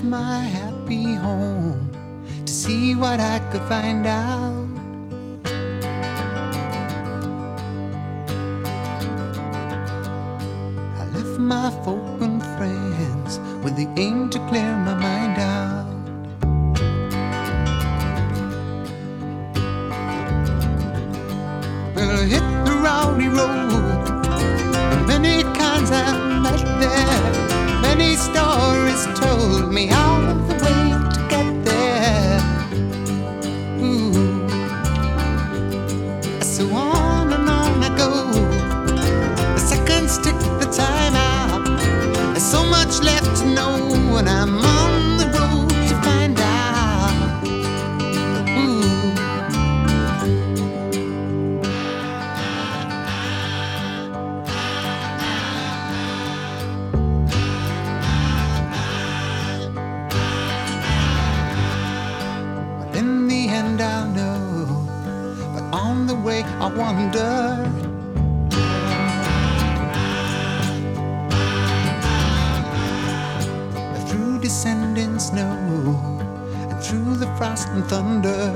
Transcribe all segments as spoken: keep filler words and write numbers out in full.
my happy home to see what I could find out. I left my folk and friends with the aim to clear my mind out. Well, I hit the rowdy road, and many kinds I've met there. Many stories told me all of the way to get there. Ooh. So on and on I go, the seconds tick the time out. There's so much left to know when I'm on the road to find out. Ooh. In the end I'll know, but on the way I wonder. Through descending snow and through the frost and thunder,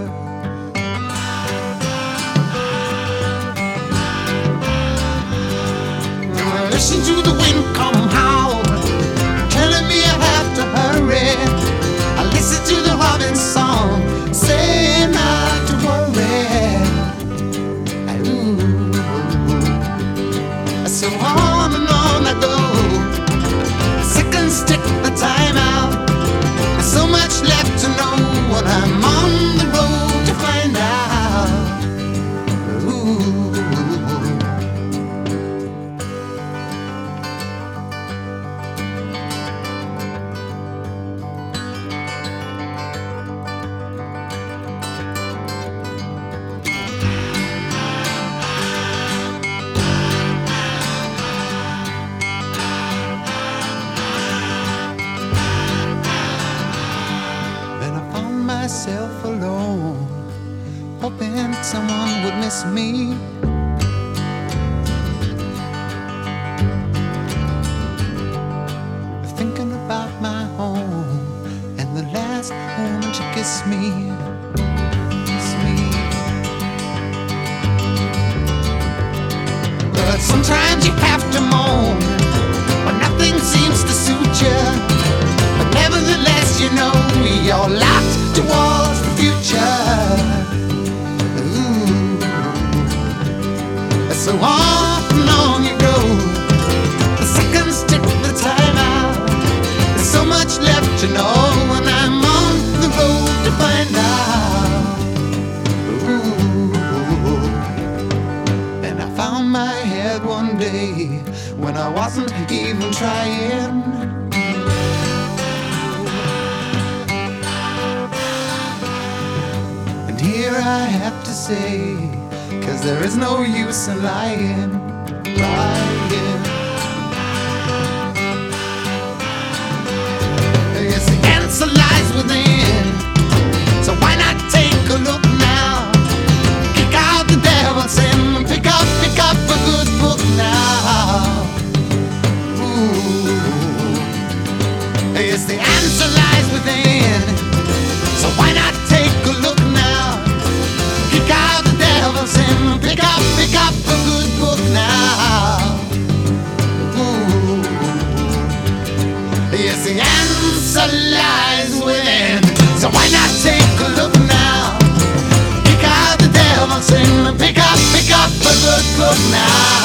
I listen to the wind come howl, telling me I have to hurry. I listen to the robin's song, say not to worry. Ooh. So on and on I go, the seconds tick the time out. There's so much left to know when I'm on the road to find out. Ooh. Myself alone, hoping someone would miss me. Thinking about my home and the last woman to kiss me. Kiss me. But sometimes you have to moan when nothing seems to suit you. But nevertheless, you know you're locked towards the future. Ooh. So on and on you go, the seconds tick the time out. There's so much left to know when I'm on the road to find out. Ooh. And I found my head one day when I wasn't even trying. Here I have to say, 'cause there is no use in lying, lying. Yes, the answer lies within, so why not take a look now? Kick out the devil's sin, pick up, pick up a good book now. Ooh. Yes, the answer lies within, so why not take a look now? Kick out the devil's in, pick up, pick up a good book now. Ooh. Yes, the answer lies within, so why not take a look now? Kick out the devil's in, pick up, pick up a good book now.